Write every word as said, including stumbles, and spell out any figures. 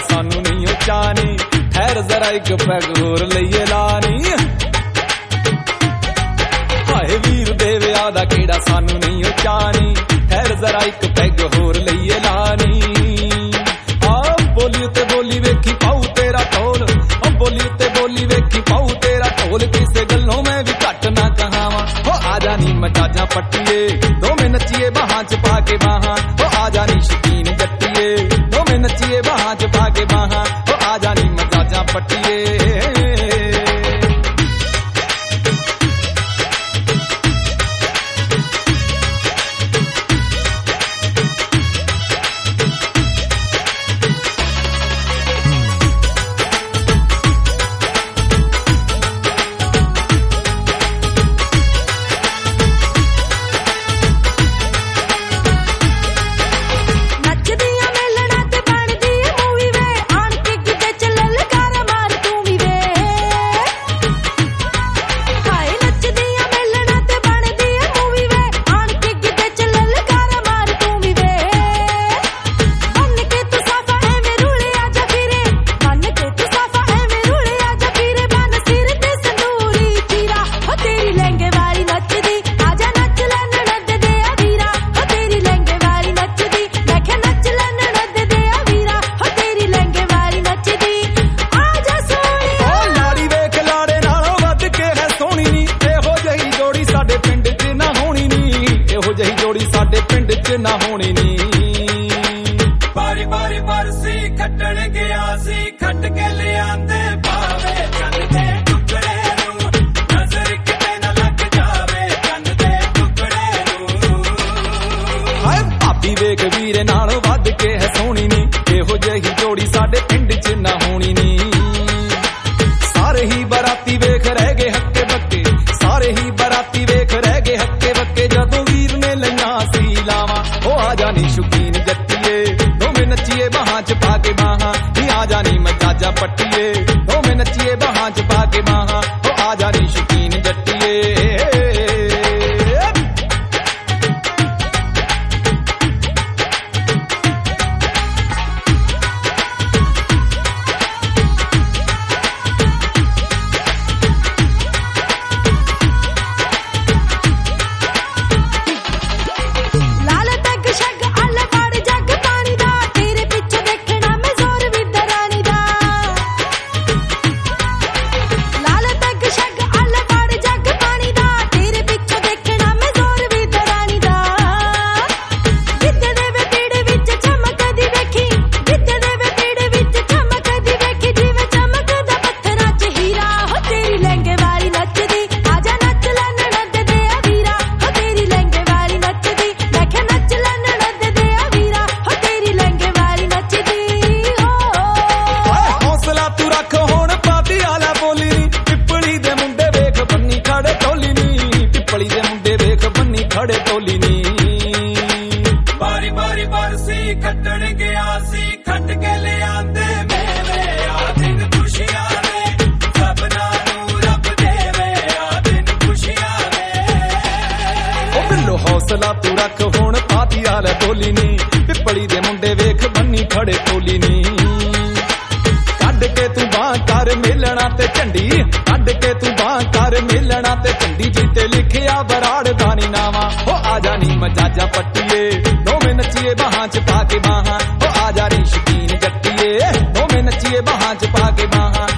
सानू नहीं उचानी, ठहर जरा एक पैग होर लईए लानी। हाय वीर दे विआह दा केड़ा सानू नहीं उचानी, ठहर जरा एक पैग होर लईए लानी। आ बोली ते बोली वेखी पाऊ तेरा ढोल, ओ बोली ते बोली वेखी पाऊ तेरा ढोल, किसे गल्लों मैं भी घट ना कहावां। हो आजा नी मजाजा पट्टीए, दोवें नचिए बाहां च पा के बाहां। हो आजा नी शकीन जट्टीए, दोवें नचिए बाहां च पा के बाहां। हो आजा नी मजाजा पट्टीए। ना होनी नी बारी बारी बरसी खट्टण गया सी, खट के ले आंदे पावे चंद दे टुकड़े नू, नजर किते ना लग जावे चंद दे टुकड़े नू। हाय भाभी वेख वीरे नाल वध के है सोहनी नी, एहो जही जोड़ी साडे पिंड च ना होनी नी। सारे ही बराती वेख रह गए हक्के बक्के, सारे ही बराती वेख रह गए हक्के बक्के, जदों वीर ने लईयां सी लावां। हो आजा नी शौकीन जट्टीए, दोवें नचिए बाहां च पा के बाहां। नी आजा नी मजाजा पट्टीए, दोवें नचिए बाहां च पा के बाहां। हो आजा नी शौकीन जट्टीए। खड़े टोली नी बारी बारी बरसी खट्टण गया सी, खट के ले आंदे मेवे आ दिन खुशियां ने, सबना नू रब देवे आ दिन खुशियां ने। ओ बिल्लो हौसला तू रख हुण पाती आल टोली नी, पिपली दे मुंडे वेख बन्नी खड़े टोली नी। कड के तू बां कर मिलना ते झंडी, कड के तू बां कर मिलना ते झंडी, जीते लिखिया बराड़ दानी नावा। हो आजा नी मजाजा पट्टीए, दोवें नचिए बाहां च पा के बाहां। हो आजा नी शकीन जट्टीए, दोवें नचिए बाहां च पा के बाहां।